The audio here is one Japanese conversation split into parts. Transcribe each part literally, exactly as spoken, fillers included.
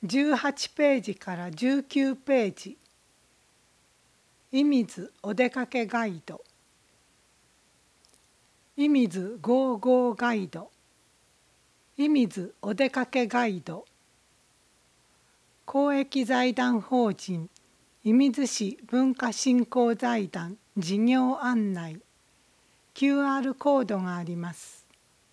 じゅうはちページからじゅうきゅうページ。射水お出かけガイド。射水ゴーゴーガイド。射水お出かけガイド。公益財団法人射水市文化振興財団事業案内。キューアール コードがあります。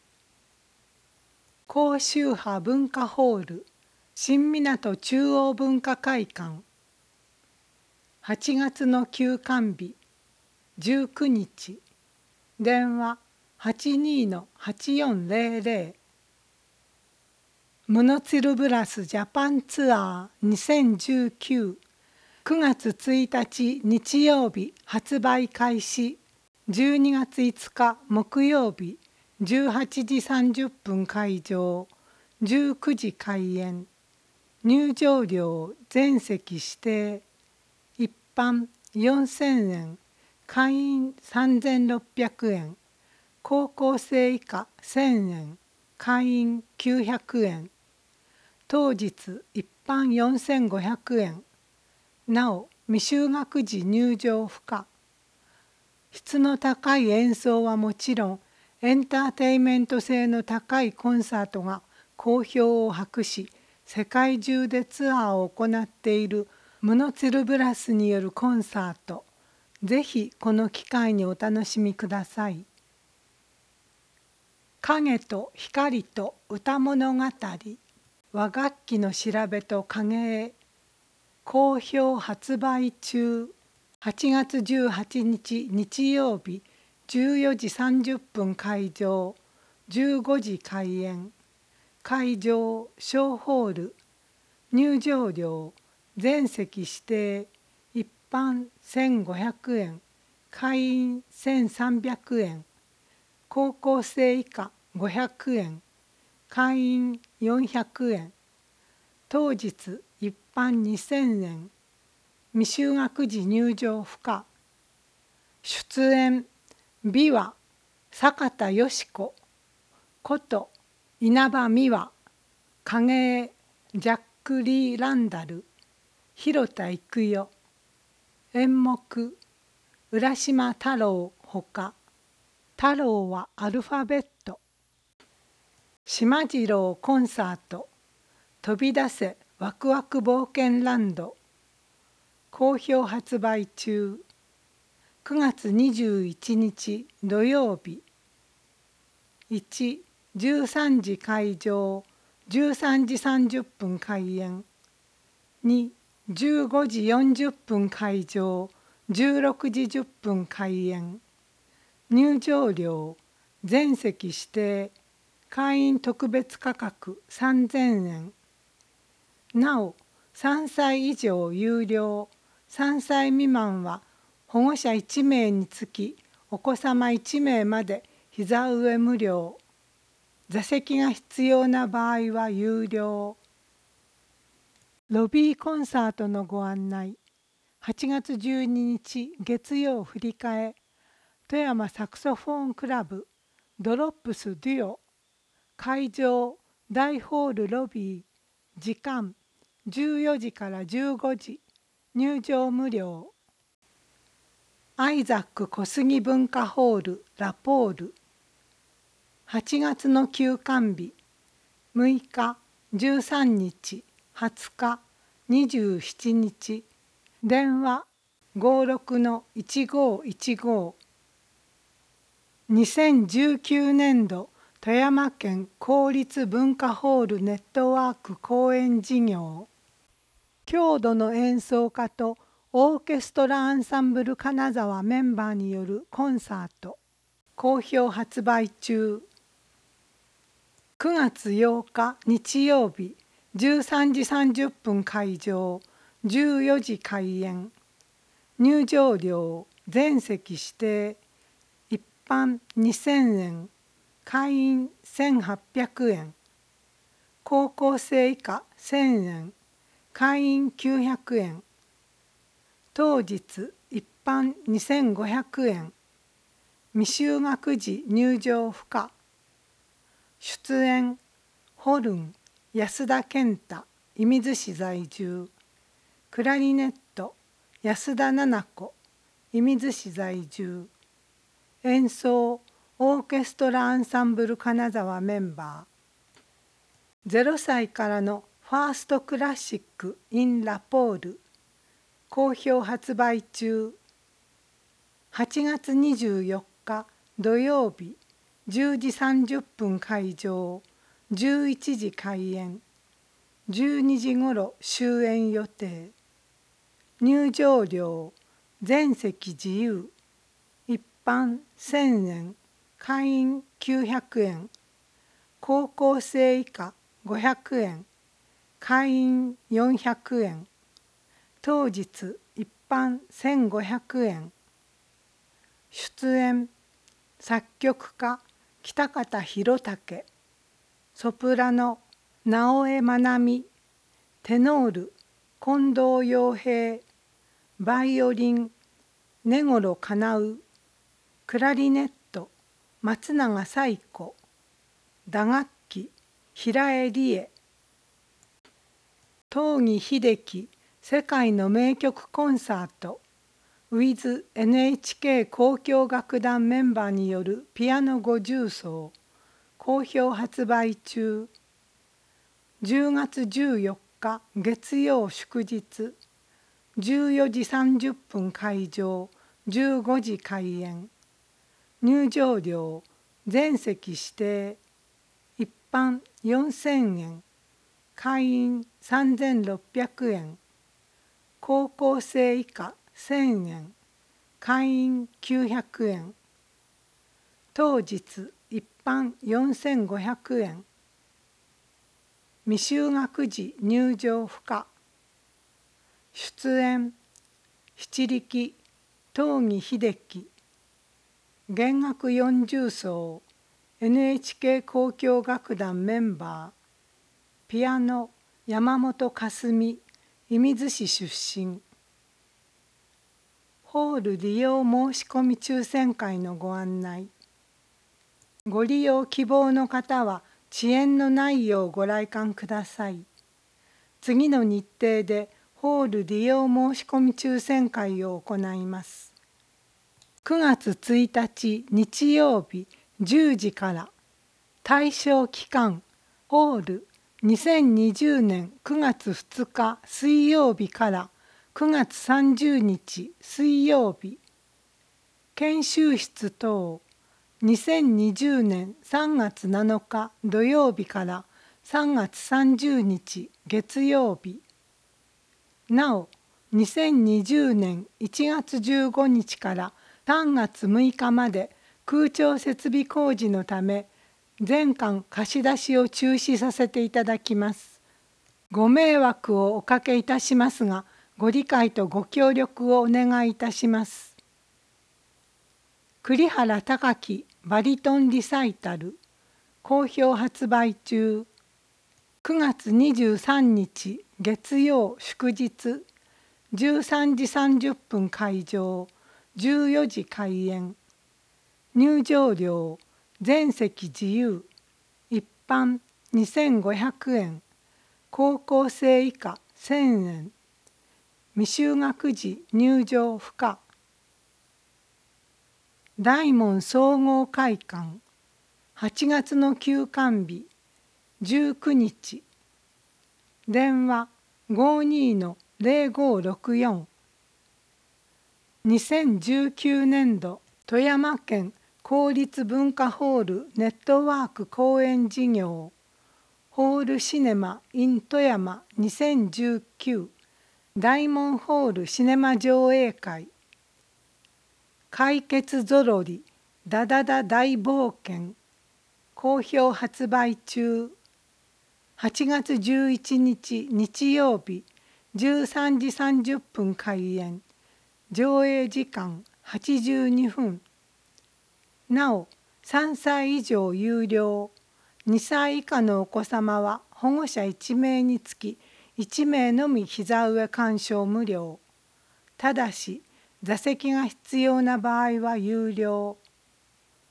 高周波文化ホール新港中央文化会館。はちがつの休館日じゅうくにち。電話 はちにーのはちよんゼロゼロ。モノツルブラスジャパンツアーにせんじゅうきゅう。くがつついたち日曜日発売開始。じゅうにがついつか木曜日じゅうはちじさんじゅっぷん開場。じゅうくじ開演。入場料全席指定。一般よんせんえん。会員さんぜんろっぴゃくえん。高校生以下せんえん。会員きゅうひゃくえん。当日一般よんせんごひゃくえん。なお未就学児入場不可。質の高い演奏はもちろん、エンターテインメント性の高いコンサートが好評を博し、世界中でツアーを行っているモノツルブラスによるコンサート。ぜひこの機会にお楽しみください。影と光と歌物語。和楽器の調べと影絵。好評発売中。はちがつじゅうはちにち日曜日じゅうよじさんじゅっぷん開場。じゅうごじ開演。会場小ホール。入場料全席指定。一般せんごひゃくえん。会員せんさんびゃくえん。高校生以下ごひゃくえん。会員よんひゃくえん。当日一般にせんえん。未就学児入場不可。出演琵琶坂田佳子こと稲葉美和。影絵ジャック・リー・ランダル。広田育代。演目浦島太郎ほか。太郎はアルファベット。島次郎コンサート。飛び出せワクワク冒険ランド。好評発売中。くがつにじゅういちにち土曜日。いち、じゅうさんじ開場。じゅうさんじさんじゅっぷん開演。に、じゅうごじよんじゅっぷん開場。じゅうろくじじゅっぷん開演。入場料全席指定。会員特別価格さんぜんえん。なおさんさい以上有料。さんさい未満は保護者いちめいにつきお子様いちめいまで膝上無料。座席が必要な場合は有料。ロビーコンサートのご案内。はちがつじゅうににち月曜振り替え。富山サクソフォンクラブドロップスデュオ。会場大ホールロビー。時間じゅうよじからじゅうごじ。入場無料。アイザック小杉文化ホールラポール。はちがつの休館日むいかじゅうさんにちはつかにじゅうしちにち。電話ごろくのいちごいちご。にせんじゅうきゅうねんど富山県公立文化ホールネットワーク公演事業。郷土の演奏家とオーケストラアンサンブル金沢メンバーによるコンサート。好評発売中。くがつようか日曜日じゅうさんじさんじゅっぷん開場。じゅうよじ開演。入場料全席指定。一般にせんえん。会員せんはっぴゃくえん。高校生以下せんえん。会員きゅうひゃくえん。当日一般にせんごひゃくえん。未就学児入場不可。出演ホルン安田健太射水市在住。クラリネット安田奈々子射水市在住。演奏オーケストラアンサンブル金沢メンバー。ゼロさいからのファーストクラシック in ラポール好評発売中。はちがつにじゅうよっか土曜日じゅうじさんじゅっぷん開場、じゅういちじ開演、じゅうにじごろ終演予定。入場料全席自由、一般せんえん、会員きゅうひゃくえん、高校生以下ごひゃくえん、会員よんひゃくえん、当日一般せんごひゃくえん。出演作曲家北方宏武、ソプラノ直江愛美、テノール近藤洋平、バイオリン根来かなう、クラリネット松永彩子、打楽器平江理恵。東儀秀樹世界の名曲コンサート with エヌエイチケー 交響楽団メンバーによるピアノご重奏好評発売中。じゅうがつじゅうよっか月曜祝日、じゅうよじさんじゅっぷん開場、じゅうごじ開演。入場料全席指定、一般よんせんえん、会員さんぜんろっぴゃくえん、高校生以下せんえん、会員きゅうひゃくえん、当日一般よんせんごひゃくえん。未就学児入場不可。出演七力東儀秀樹、弦楽四重奏 エヌエイチケー 交響楽団メンバー。ピアノ山本かすみ射水市出身。ホール利用申し込み抽選会のご案内。ご利用希望の方は遅延のないようご来館ください。次の日程でホール利用申し込み抽選会を行います。くがつついたち日曜日じゅうじから、対象期間ホールにせんにじゅうねんくがつふつか水曜日からくがつさんじゅうにち水曜日。研修室等にせんにじゅうねんさんがつなのか土曜日からさんがつさんじゅうにち月曜日。なおにせんにじゅうねんいちがつじゅうごにちからさんがつむいかまで空調設備工事のため全館貸し出しを中止させていただきます。ご迷惑をおかけいたしますが、ご理解とご協力をお願いいたします。栗原孝樹バリトンリサイタル好評発売中。くがつにじゅうさんにち月曜祝日、じゅうさんじさんじゅっぷん開場、じゅうよじ開演。入場料全席自由、一般にせんごひゃくえん、高校生以下せんえん、未就学児入場不可。大門総合会館はちがつの休館日じゅうくにち、電話 ごにーのぜろごろくよん。にせんじゅうきゅうねんど富山県公立文化ホールネットワーク公演事業ホールシネマ in 富山にせんじゅうきゅう大門ホールシネマ上映会。解決ぞろりダダダ大冒険好評発売中。はちがつじゅういちにち日曜日じゅうさんじさんじゅっぷん開演、上映時間はちじゅうにふん。なおさんさい以上有料、にさい以下のお子様は保護者いちめいにつきいちめいのみ膝上鑑賞無料。ただし座席が必要な場合は有料。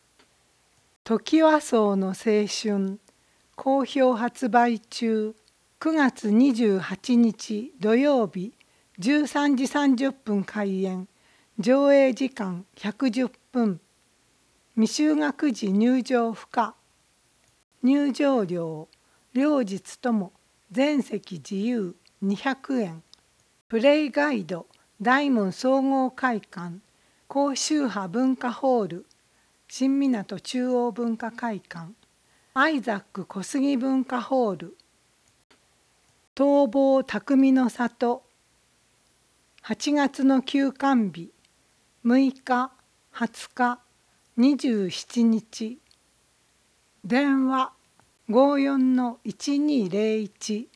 トキワ荘の青春好評発売中。 くがつにじゅうはちにち土曜日じゅうさんじさんじゅっぷん開演。上映時間ひゃくじゅっぷん。未就学児入場不可。入場料両日とも全席自由にひゃくえん。プレイガイド大門総合会館高周波文化ホール新港中央文化会館アイザック小杉文化ホール逃亡匠の里はちがつの休館日むいか、はつか、にじゅうしちにち電話 ごーよんのいちにーぜろいち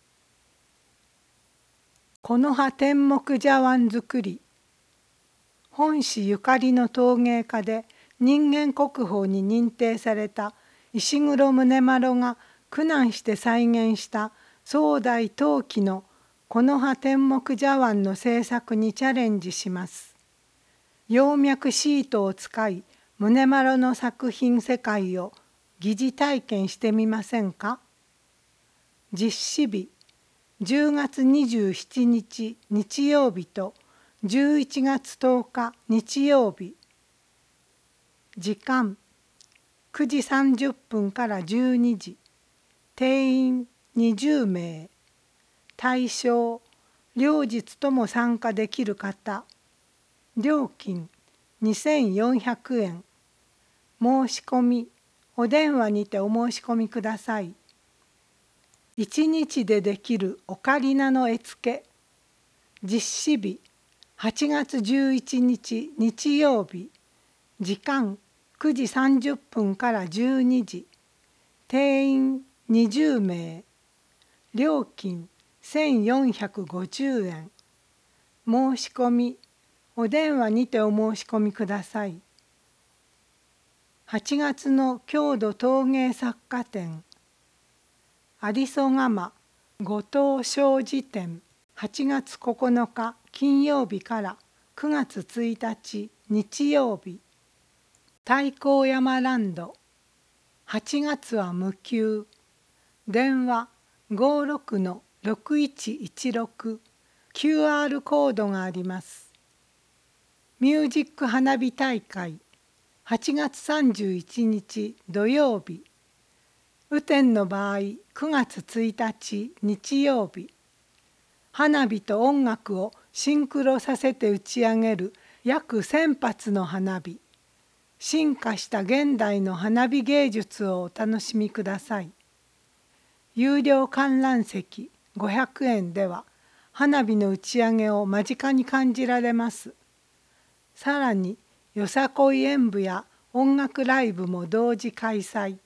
木の葉天目茶碗作り本市ゆかりの陶芸家で人間国宝に認定された石黒宗麿が苦難して再現した宋代陶器の木の葉天目茶碗の制作にチャレンジします。葉脈シートを使い宗麿の作品世界を疑似体験してみませんか。実施日じゅうがつにじゅうしちにち日曜日とじゅういちがつとおか日曜日。時間くじさんじゅっぷんからじゅうにじ。定員にじゅうめい。対象両日とも参加できる方。料金にせんよんひゃくえん。申し込みお電話にてお申し込みください。いちにちでできるオカリナの絵付け。実施日はちがつじゅういちにち日曜日。時間くじさんじゅっぷんからじゅうにじ。定員にじゅうめい。料金せんよんひゃくごじゅうえん。申し込みお電話にてお申し込みください。はちがつの郷土陶芸作家展有曽釜後藤商事展はちがつここのか金曜日からくがつついたち日曜日。太閤山ランドはちがつは無休。電話 ごーろくのろくいちいちろく キューアール コードがあります。ミュージック花火大会はちがつさんじゅういちにち土曜日。雨天の場合くがつついたち日曜日。花火と音楽をシンクロさせて打ち上げる約せんぱつの花火。進化した現代の花火芸術をお楽しみください。有料観覧席ごひゃくえんでは花火の打ち上げを間近に感じられます。さらによさこい演舞や音楽ライブも同時開催。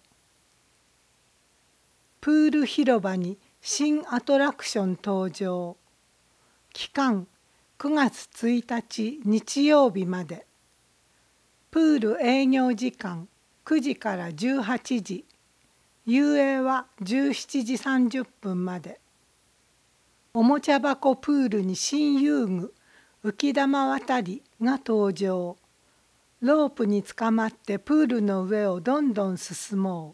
プール広場に新アトラクション登場。期間くがつついたち日曜日まで。プール営業時間くじからじゅうはちじ。遊泳はじゅうしちじさんじゅっぷんまで。おもちゃ箱プールに新遊具浮き玉渡りが登場。ロープにつかまってプールの上をどんどん進もう。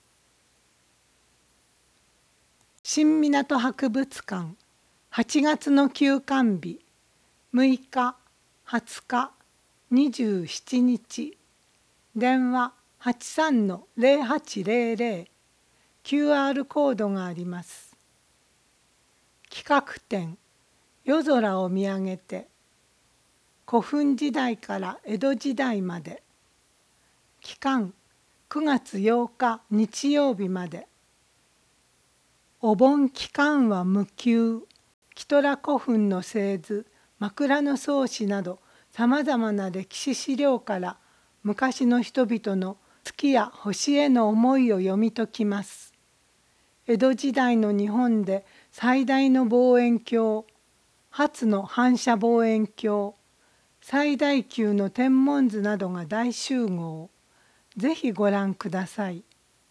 新港博物館はちがつの休館日むいか、はつか、にじゅうしちにち。電話 はちさんのぜろはちぜろぜろ。キューアール コードがあります。企画展夜空を見上げて古墳時代から江戸時代まで。期間くがつようか日曜日まで。お盆期間は無休。キトラ古墳の製図、枕草子などさまざまな歴史資料から昔の人々の月や星への思いを読み解きます。江戸時代の日本で最大の望遠鏡、初の反射望遠鏡、最大級の天文図などが大集合。ぜひご覧ください。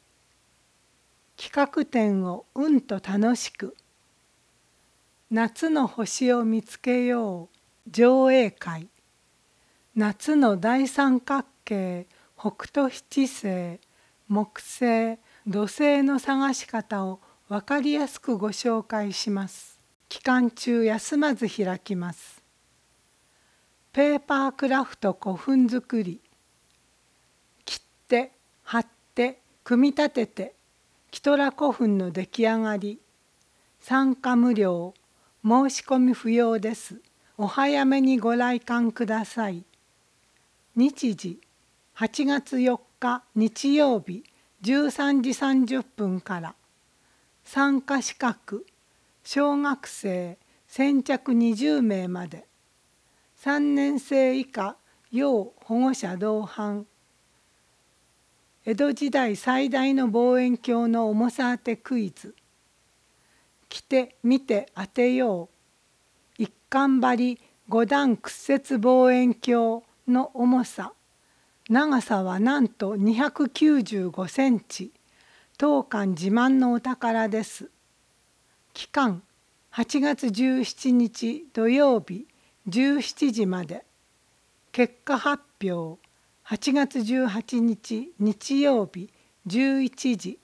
企画展をうんと楽しく。夏の星を見つけよう上映会。夏の大三角形、北斗七星、木星、土星の探し方を分かりやすくご紹介します。期間中休まず開きます。ペーパークラフト古墳作り。切って貼って組み立ててキトラ古墳の出来上がり。参加無料、申し込み不要です。お早めにご来館ください。日時はちがつよっか日曜日じゅうさんじさんじゅっぷんから。参加資格小学生先着にじゅうめいまで。さんねんせい以下要保護者同伴。江戸時代最大の望遠鏡の重さ当てクイズ。来て見て当てよう。一貫張五段屈折望遠鏡の重さ。長さはなんとにひゃくきゅうじゅうごセンチ。当館自慢のお宝です。期間はちがつじゅうしちにち土曜日じゅうしちじまで。結果発表はちがつじゅうはちにち日曜日じゅういちじ。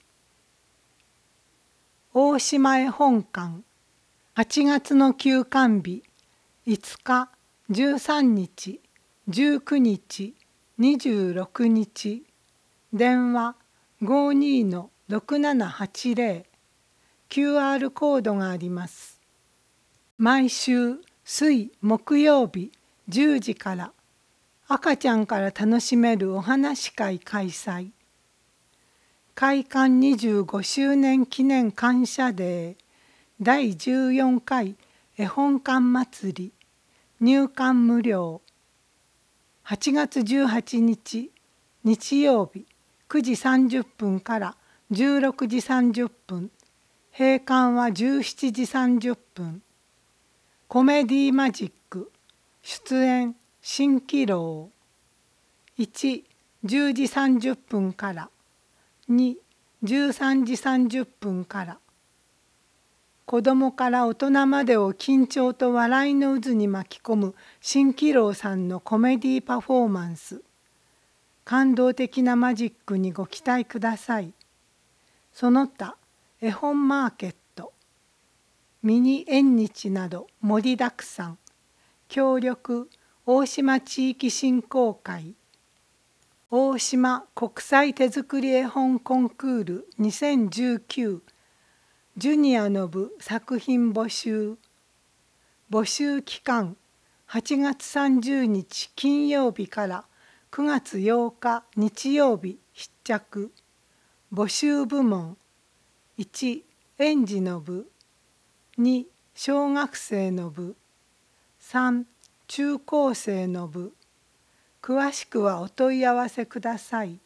大島絵本館はちがつの休館日いつかじゅうさんにちじゅうくにちにじゅうろくにち。電話 ごーにーのろくななはちぜろ。キューアール コードがあります。毎週水木曜日じゅうじから赤ちゃんから楽しめるお話会開催。開館にじゅうごしゅうねん記念感謝デーだいじゅうよんかい絵本館祭り。入館無料。はちがつじゅうはちにち日曜日くじさんじゅっぷんからじゅうろくじさんじゅっぷん。閉館はじゅうしちじさんじゅっぷん。コメディマジック出演蜃気楼。いち、じゅうじさんじゅっぷんから。に、じゅうさんじさんじゅっぷんから。子どもから大人までを緊張と笑いの渦に巻き込む蜃気楼さんのコメディパフォーマンス。感動的なマジックにご期待ください。その他絵本マーケット、ミニ縁日など盛りだくさん。協力大島地域振興会。大島国際手作り絵本コンクールにせんじゅうきゅう。ジュニアの部作品募集。募集期間はちがつさんじゅうにち金曜日からくがつようか日曜日必着。募集部門いち、園児の部。に、小学生の部。さん、中高生の部。詳しくはお問い合わせください。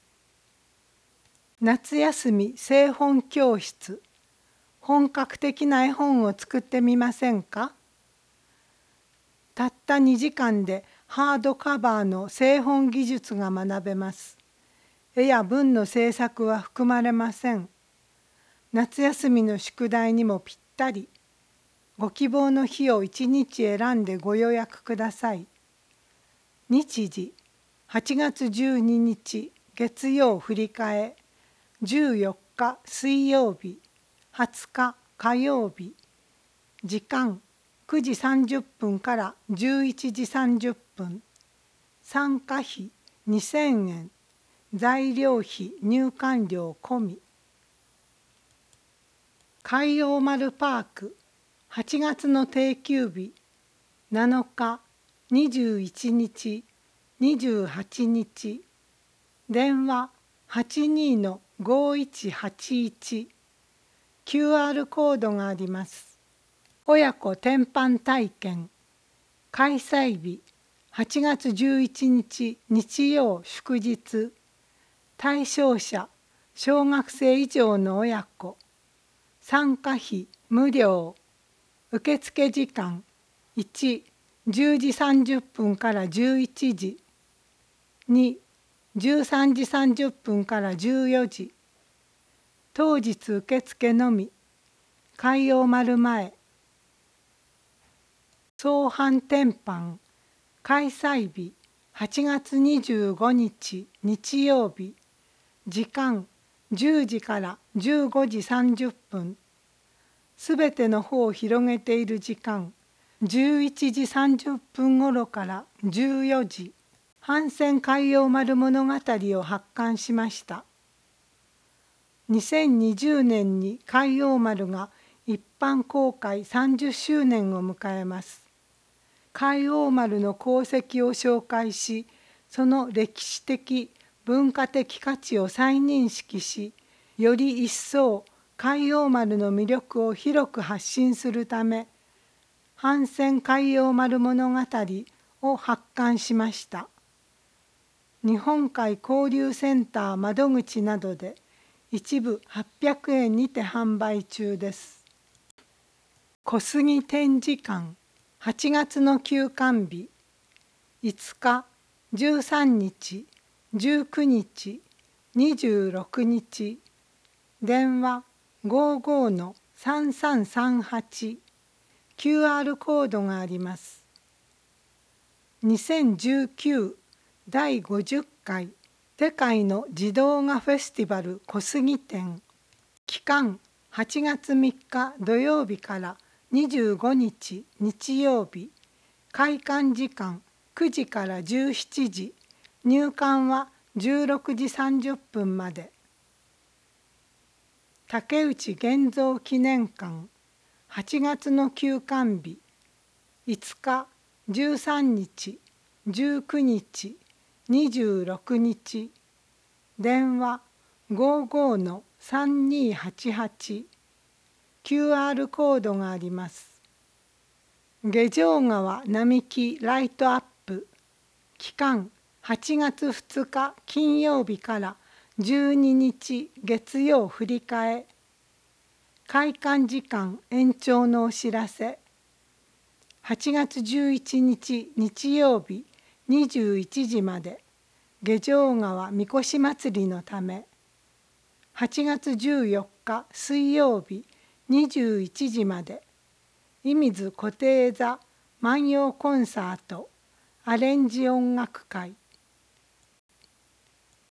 夏休み製本教室。本格的な絵本を作ってみませんか？たったにじかんでハードカバーの製本技術が学べます。絵や文の制作は含まれません。夏休みの宿題にもぴったり。ご希望の日をいちにち選んでご予約ください。日時はちがつじゅうににち月曜振り替え、じゅうよっか水曜日、はつか火曜日。時間くじさんじゅっぷんからじゅういちじさんじゅっぷん。参加費にせんえん。材料費入館料込み。海洋丸パークはちがつの定休日なのか、にじゅういちにち、にじゅうはちにち。電話 はちにーのごいちはちいち。キューアール コードがあります。親子天板体験。開催日はちがつじゅういちにち日曜祝日。対象者小学生以上の親子。参加費無料。受付時間いち、じゅうじさんじゅっぷんからじゅういちじ。に、じゅうさんじさんじゅっぷんからじゅうよじ。当日受付のみ。海洋丸前。相販天板。開催日はちがつにじゅうごにち日曜日。時間じゅうじからじゅうごじさんじゅっぷん、すべての方を広げている時間、じゅういちじさんじゅっぷんごろからじゅうよじ、帆船海洋丸物語を発刊しました。にせんにじゅうねんに海洋丸が一般公開さんじゅっしゅうねんを迎えます。海洋丸の功績を紹介し、その歴史的文化的価値を再認識し、より一層海洋丸の魅力を広く発信するため、帆船海洋丸物語を発刊しました。日本海交流センター窓口などで一部はっぴゃくえんにて販売中です。小杉展示館はちがつの休館日、いつか、じゅうさんにち、じゅうくにち、にじゅうろくにち、電話 ごーごーのさんさんさんはち、キューアール コードがあります。にせんじゅうきゅうだいごじゅっかい世界の児童画フェスティバル小杉展、期間はちがつみっか土曜日からにじゅうごにち日曜日、開館時間くじからじゅうしちじ、入館はじゅうろくじさんじゅっぷんまで。竹内現像記念館はちがつの休館日、いつか、じゅうさんにち、じゅうくにち、にじゅうろくにち、電話 ごーごーのさんにーはちはち、キューアール コードがあります。下条川並木ライトアップ、期間はちがつふつか金曜日からじゅうににち月曜振り替え、開館時間延長のお知らせ、はちがつじゅういちにち日曜日にじゅういちじまで、下条川みこし祭りのため、はちがつじゅうよっか水曜日にじゅういちじまで、射水固定座万葉コンサートアレンジ音楽会